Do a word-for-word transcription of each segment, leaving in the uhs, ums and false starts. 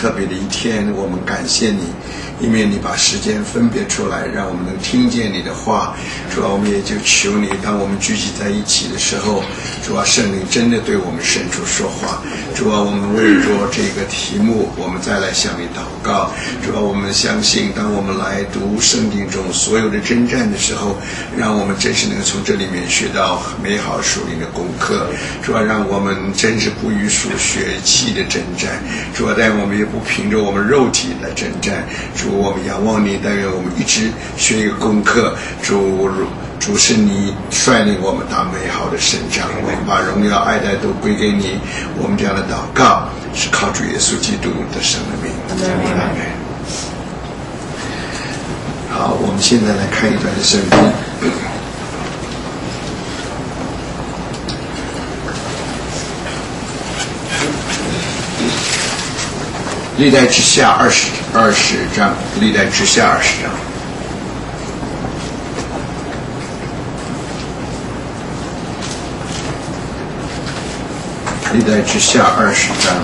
特别的一天，我们感谢你，因为你把时间分别出来，让我们能听见你的话。主啊，我们也就求你，当我们聚集在一起的时候，主啊，圣灵真的对我们深处说话。主啊，我们为着这个题目，我们再来向你祷告。主啊，我们相信，当我们来读圣经中所有的征战的时候，让我们真是能够从这里面学到美好属灵的功课。主啊，让我们真是不与属血气的征战。主啊，但我们也不凭着我们肉体来征战。主，我们仰望你，但愿我们一直学一个功课。主，主是你率领我们到美好的生长，我们把荣耀爱戴都归给你。我们这样的祷告是靠主耶稣基督的圣名。阿们。好，我们现在来看一段的圣经。历代之下二十二十章，历代之下二十章。历代之下二十章，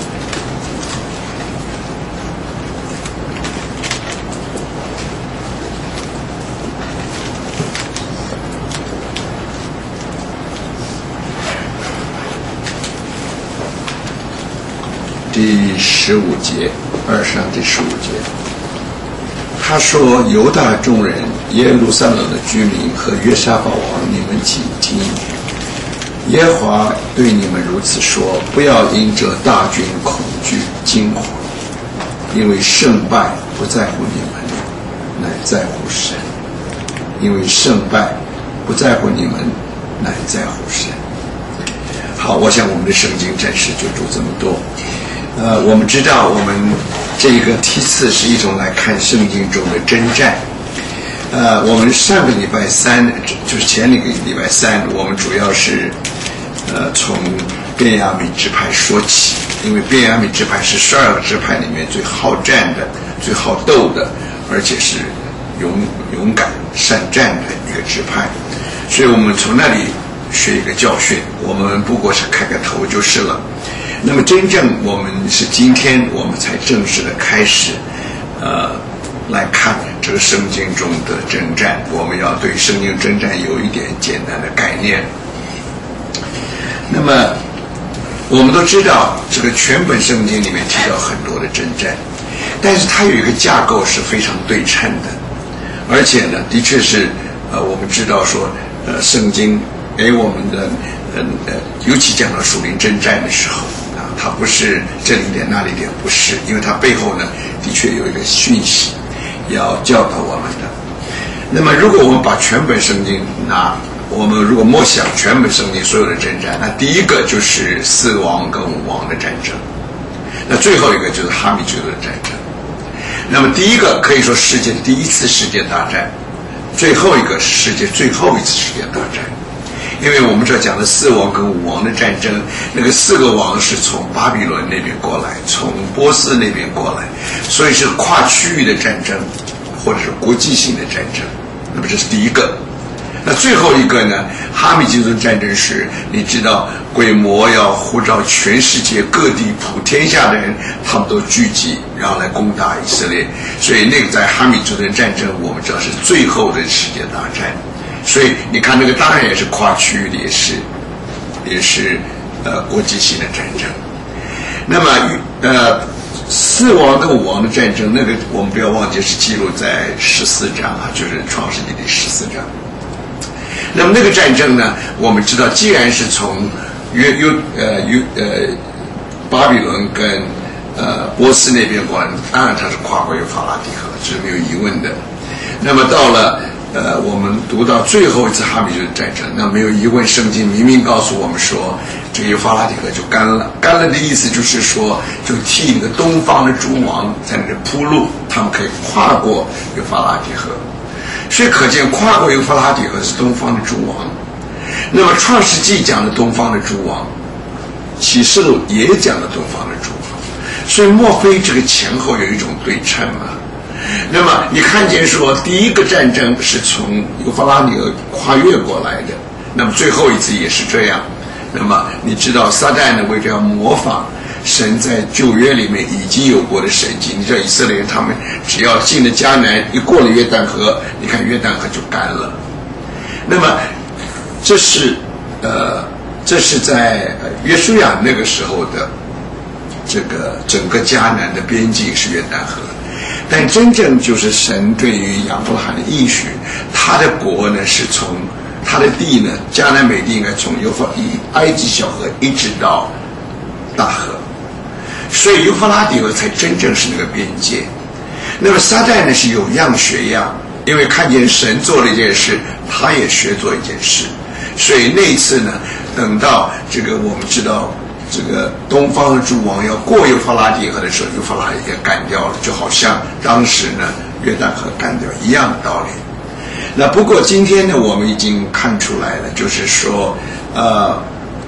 第十五节，二十章第十五节，他说：“犹大众人、耶路撒冷的居民和约沙法王，你们请听。耶和华对你们如此说：不要因这大军恐惧惊惶，因为胜败不在乎你们，乃在乎神。因为胜败不在乎你们，乃在乎神。”好，我想我们的圣经暂时就读这么多。呃，我们知道我们这个梯次是一种来看圣经中的征战。呃，我们上个礼拜三，就是前一个礼拜三，我们主要是呃从便雅悯支派说起，因为便雅悯支派是十二个支派里面最好战的、最好斗的，而且是勇勇敢善战的一个支派，所以我们从那里学一个教训，我们不过是开个头就是了。那么真正我们是今天我们才正式的开始呃来看这个圣经中的征战，我们要对圣经征战有一点简单的概念。那么我们都知道这个全本圣经里面提到很多的征战，但是它有一个架构是非常对称的，而且呢的确是呃我们知道说呃圣经给我们的呃呃尤其讲到属灵征战的时候啊，它不是这里点那里点，不是，因为它背后呢的确有一个讯息要教导我们的。那么如果我们把全本圣经拿，我们如果默想全本圣经所有的征战，那第一个就是四王跟五王的战争，那最后一个就是哈米吉多的战争。那么第一个可以说世界的第一次世界大战，最后一个是世界最后一次世界大战。因为我们这讲的四王跟五王的战争，那个四个王是从巴比伦那边过来，从波斯那边过来，所以是跨区域的战争，或者是国际性的战争。那么这是第一个。那最后一个呢，哈米吉多战争是，你知道鬼魔要呼召全世界各地普天下的人，他们都聚集，然后来攻打以色列。所以那个在哈米吉多战争，我们知道是最后的世界大战。所以你看那个当然也是跨区域的，也是也是呃国际性的战争。那么呃四王跟五王的战争，那个我们不要忘记是记录在十四章啊，就是创世纪第十四章。那么那个战争呢，我们知道既然是从约约呃约呃巴比伦跟呃波斯那边过来，当然它是跨过幼发拉底河，这是没有疑问的。那么到了呃，我们读到最后一次哈米吉多战争，那没有疑问，圣经明明告诉我们说，这个幼发拉底河就干了。干了的意思就是说，就替那个东方的诸王在那里铺路，他们可以跨过幼发拉底河。所以可见，跨过幼发拉底河是东方的诸王。那么创世纪讲的东方的诸王，启示录也讲了东方的诸王。所以莫非这个前后有一种对称吗？那么你看见说第一个战争是从幼发拉底河跨越过来的，那么最后一次也是这样。那么你知道撒旦呢为了要模仿神在旧约里面已经有过的神迹。你知道以色列人他们只要进了迦南，一过了约旦河，你看约旦河就干了。那么这是呃，这是在约书亚那个时候的这个整个迦南的边境是约旦河。但真正就是神对于亚伯拉罕的应许，他的国呢是从他的地呢，迦南美地应该从幼发以埃及小河一直到大河，所以幼发拉底河才真正是那个边界。那么撒旦呢是有样学样，因为看见神做了一件事，他也学做一件事。所以那一次呢，等到这个我们知道这个东方的诸王要过幼发拉底河的时候，幼发拉底河干掉了，就好像当时呢约旦河干掉一样的道理。那不过今天呢，我们已经看出来了，就是说，呃，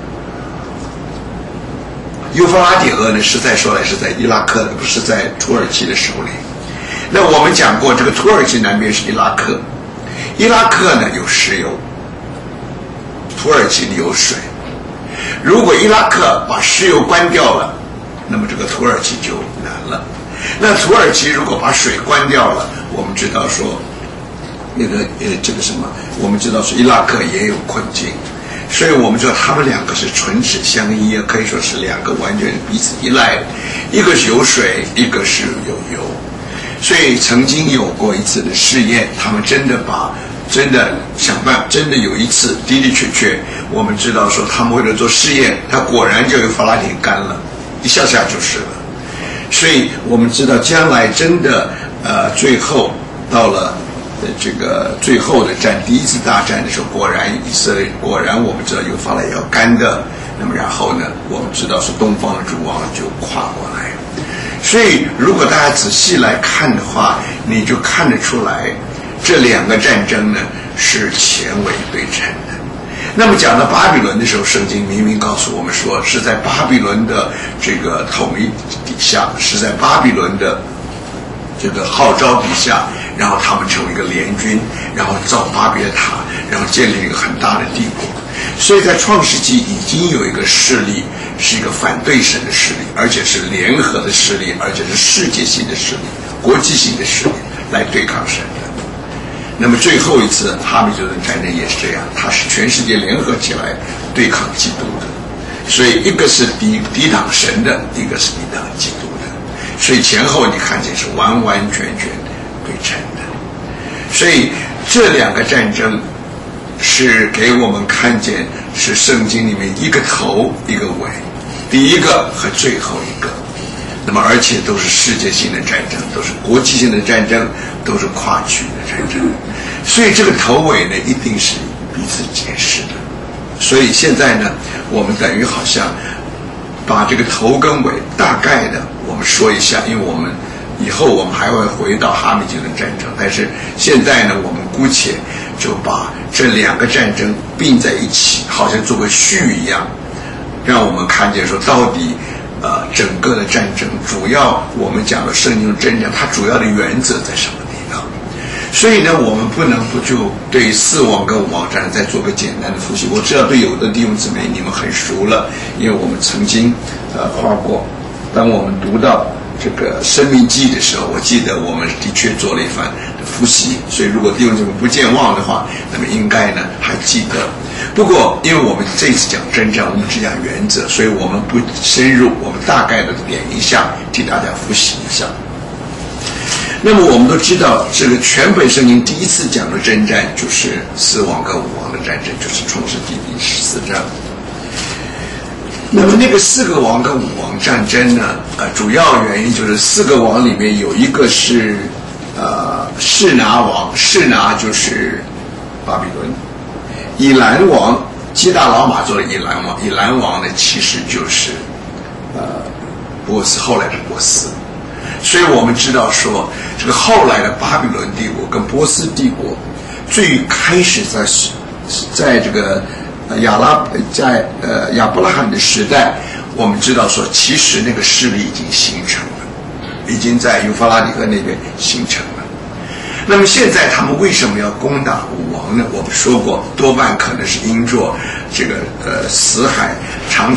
幼发拉底河呢，实在说来是在伊拉克的，不是在土耳其的手里。那我们讲过，这个土耳其南边是伊拉克，伊拉克呢有石油，土耳其里有水。如果伊拉克把石油关掉了，那么这个土耳其就难了。那土耳其如果把水关掉了，我们知道说，那个呃这个什么，我们知道说伊拉克也有困境，所以我们知道他们两个是唇齿相依，可以说是两个完全彼此依赖的，一个是有水，一个是有油。所以曾经有过一次的试验，他们真的把真的想办法，真的有一次的的确确，我们知道说他们为了做试验，他果然就有法拉底干了，一下下就是了。所以我们知道将来真的呃最后到了呃这个最后的战，第一次大战的时候，果然以色列果然我们知道有法拉要干的，那么然后呢，我们知道是东方的诸王就跨过来。所以如果大家仔细来看的话，你就看得出来这两个战争呢是前尾对称的。那么讲到巴比伦的时候，圣经明明告诉我们说，是在巴比伦的这个统一底下，是在巴比伦的这个号召底下，然后他们成为一个联军，然后造巴别塔，然后建立一个很大的帝国。所以在创世纪已经有一个势力，是一个反对神的势力，而且是联合的势力，而且是世界性的势力，国际性的势力来对抗神的。那么最后一次哈米久顿战争也是这样，它是全世界联合起来对抗基督的，所以一个是抵抵挡神的，一个是抵挡基督的，所以前后你看见是完完全全对称的。所以这两个战争是给我们看见是圣经里面一个头一个尾，第一个和最后一个，那么而且都是世界性的战争，都是国际性的战争，都是跨区的战争。所以这个头尾呢一定是彼此解释的。所以现在呢我们等于好像把这个头跟尾大概的我们说一下，因为我们以后我们还会回到哈米久顿战争，但是现在呢我们姑且就把这两个战争并在一起，好像做个序一样，让我们看见说到底呃整个的战争主要我们讲的圣经真正它主要的原则在什么地方。所以呢我们不能不就对四王跟五王战再做个简单的复习。我知道对有的弟兄姊妹你们很熟了，因为我们曾经呃画过，当我们读到这个生命记的时候，我记得我们的确做了一番的复习，所以如果弟兄姊妹不健忘的话，那么应该呢还记得。不过因为我们这次讲征战，我们只讲原则，所以我们不深入，我们大概的点一下替大家复习一下。那么我们都知道这个全本圣经第一次讲的征战就是四王跟五王的战争，就是创世纪第十四章。那么那个四个王跟五王战争呢，呃，主要原因就是四个王里面有一个是呃示拿王，示拿就是巴比伦，以兰王基大老马做了以兰王，以兰王呢其实就是呃波斯，后来的波斯。所以我们知道说这个后来的巴比伦帝国跟波斯帝国最开始在在这个亚拉在呃亚伯拉罕的时代，我们知道说其实那个势力已经形成了，已经在幼发拉底河那边形成了。那么现在他们为什么要攻打五王呢？我们说过，多半可能是因着这个呃死海常常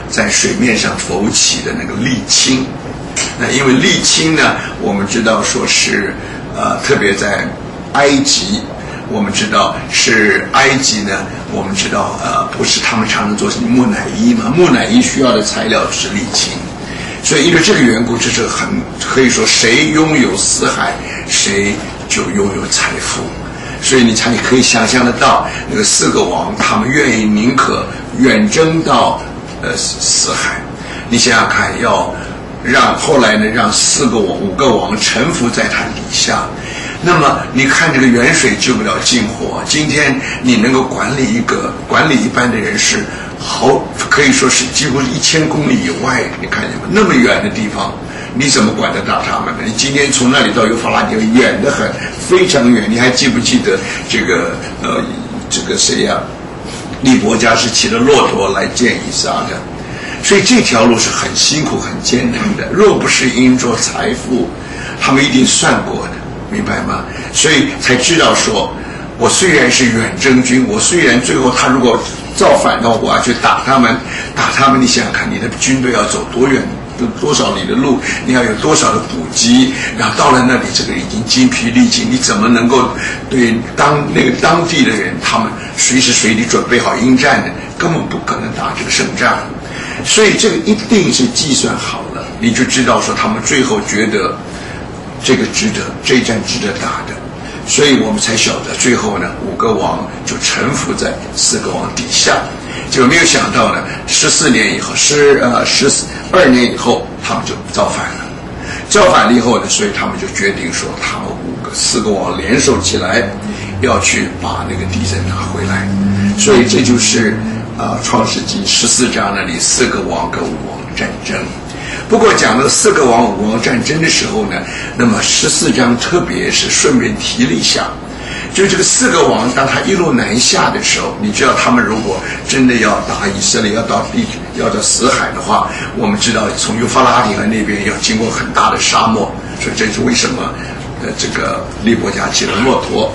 在水面上浮起的那个沥青。那因为沥青呢，我们知道说是呃，特别在埃及，我们知道是埃及呢，我们知道呃，不是他们常常做木乃伊嘛，木乃伊需要的材料是沥青。所以因为这个缘故，这是很可以说谁拥有死海，谁就拥有财富。所以你才可以想象得到，那个四个王他们愿意宁可远征到呃死海。你想想看，要让后来呢，让四个王、五个王臣服在他底下。那么你看，这个远水救不了近火。今天你能够管理一个管理一般的人是好，可以说是几乎一千公里以外，你看见吗？那么远的地方，你怎么管得到他们呢？你今天从那里到幼发拉底远得很，非常远。你还记不记得这个呃，这个谁呀、啊？利伯加是骑着骆驼来见以撒的。所以这条路是很辛苦、很艰难的。若不是因着财富，他们一定算过的，明白吗？所以才知道说，我虽然是远征军，我虽然最后他如果造反的话，我要去打他们，打他们，你想想看，你的军队要走多远？多少里的路，你要有多少的补给，然后到了那里，这个已经精疲力尽，你怎么能够对当那个当地的人，他们随时随地准备好应战的，根本不可能打这个胜仗。所以这个一定是计算好了，你就知道说他们最后觉得这个值得，这一战值得打的，所以我们才晓得最后呢，五个王就臣服在四个王底下。就没有想到呢，十四年以后，十呃十二年以后，他们就造反了。造反了以后呢，所以他们就决定说，他们五个四个王联手起来，要去把那个地震拿回来。所以这就是啊、呃《创世纪》十四章那里四个王跟五王战争。不过讲到四个王五王战争的时候呢，那么十四章特别是顺便提了一下。就这个四个王，当他一路南下的时候，你知道他们如果真的要打以色列，要到地要到死海的话，我们知道从幼发拉底河那边要经过很大的沙漠，所以这是为什么呃这个利伯加骑了骆驼，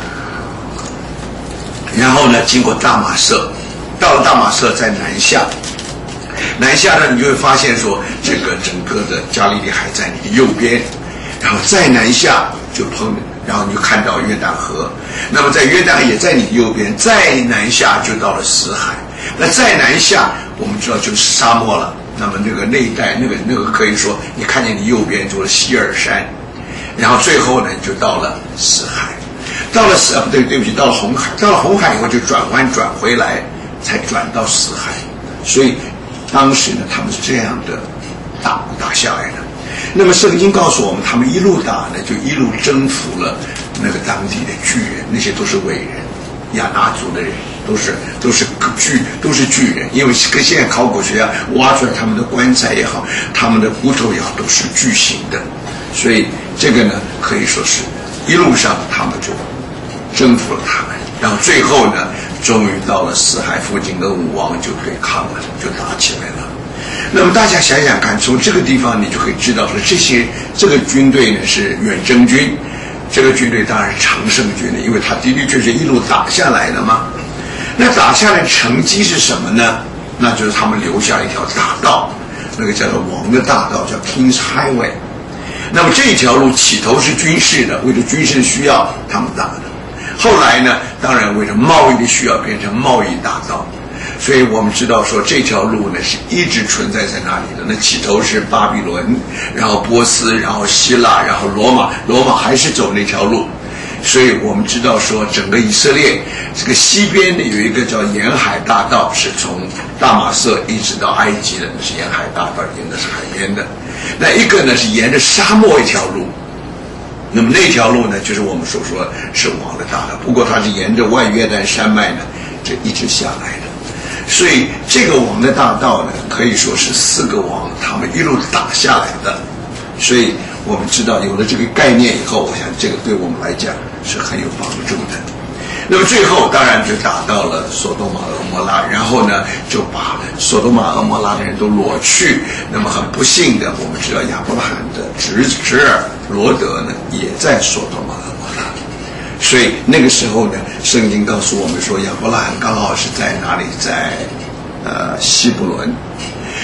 然后呢经过大马色，到了大马色再南下，南下呢你就会发现说，这个整个的加利利海在你的右边，然后再南下就碰。然后你就看到约旦河，那么在约旦也在你右边，再南下就到了死海。那再南下，我们知道就是沙漠了。那么那个那一带，那个那个可以说，你看见你右边就是希尔山，然后最后呢就到了死海，到了死啊不对对不起，到了红海，到了红海以后就转弯转回来，才转到死海。所以当时呢，他们是这样的打打下来的。那么圣经告诉我们，他们一路打呢，就一路征服了那个当地的巨人，那些都是伟人，亚拿族的人，都是都是巨都是巨人，因为跟现在考古学家挖出来他们的棺材也好，他们的骨头也好，都是巨型的，所以这个呢，可以说是一路上他们就征服了他们，然后最后呢，终于到了死海附近，跟武王就对抗了，就打起来了。那么大家想想看，从这个地方你就可以知道说，这些这个军队呢是远征军，这个军队当然是常胜军的，因为他的的确确一路打下来的嘛。那打下来成绩是什么呢？那就是他们留下一条大道，那个叫做王的大道，叫 King's Highway。那么这条路起头是军事的，为了军事需要他们打的，后来呢，当然为了贸易的需要变成贸易大道。所以我们知道说这条路呢是一直存在在那里的。那起头是巴比伦，然后波斯，然后希腊，然后罗马，罗马还是走那条路。所以我们知道说整个以色列这个西边呢有一个叫沿海大道，是从大马色一直到埃及的，那是沿海大道，沿的是海边的。那一个呢是沿着沙漠一条路，那么那条路呢就是我们所说是王的大道，不过它是沿着外约旦山脉呢这一直下来的。所以这个王的大道呢，可以说是四个王他们一路打下来的。所以我们知道有了这个概念以后，我想这个对我们来讲是很有帮助的。那么最后当然就打到了索多玛、蛾摩拉，然后呢就把索多玛、蛾摩拉的人都掳去。那么很不幸的，我们知道亚伯拉罕的侄侄儿罗德呢也在索多玛、蛾摩拉。所以那个时候呢，圣经告诉我们说，亚伯拉罕刚好是在哪里，在呃希伯伦。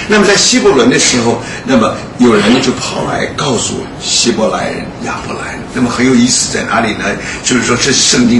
那么在希伯伦的时候，那么有人就跑来告诉希伯来人、亚伯来人，那么很有意思在哪里呢？就是说这圣经